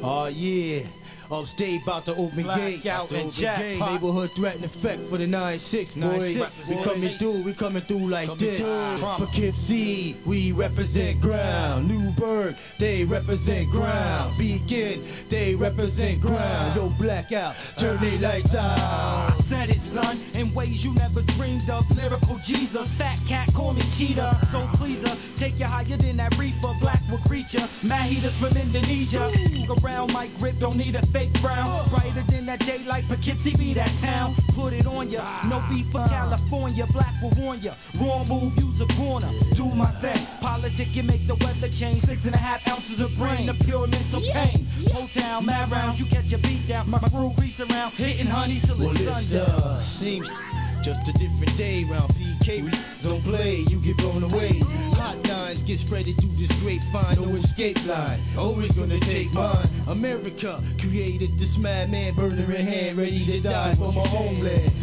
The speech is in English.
Oh yeah, upstate about to open gate. Blackout and jackpot. Neighborhood threat and effect for the 9-6, boy. 9-6, We coming through like this. Trauma. Poughkeepsie, we represent ground. Newburgh, they represent ground. Beacon, they represent ground. Yo, blackout, turn they lights I out. said it, son, in ways you never dreamed of. Lyrical Jesus, fat cat, call me cheetah. Soul pleaser, take you higher than that reefer. Blackwood creature, mad heaters from Indonesia. Around my grip, don't need a fake frown. Brighter than that daylight, Poughkeepsie be that town. Put it on ya, no beef for California. Black will warn ya, wrong move, use a corner. Do my thing, politic, you make the weather change. 6.5 ounces of brain, a pure mental pain. Whole town, mad rounds, you catch a beat down. My crew creeps around, hitting honey till Well, it's it's sundown. seems just a different day round PK. We don't play, you get blown away. Hot nines get spreaded through this grapevine, no escape line. Always gonna take mine. America created this madman, burner in hand, ready to die for my homeland.